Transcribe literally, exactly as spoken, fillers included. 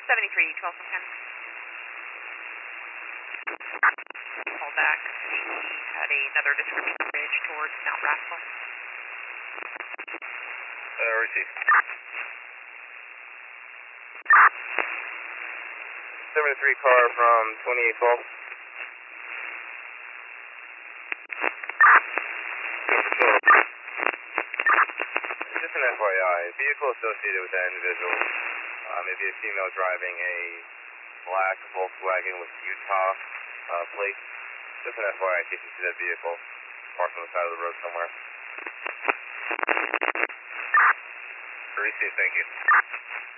seventy-three, twelve from ten. Call back. He had another description bridge towards Mount Rascal. Uh, receive. seventy-three car from twenty-eight twelve. Just an F Y I, vehicle associated with that individual, uh, maybe a female driving a black Volkswagen with Utah uh, plate. Just an F Y I in case you see that vehicle parked on the side of the road somewhere. Receive, thank you.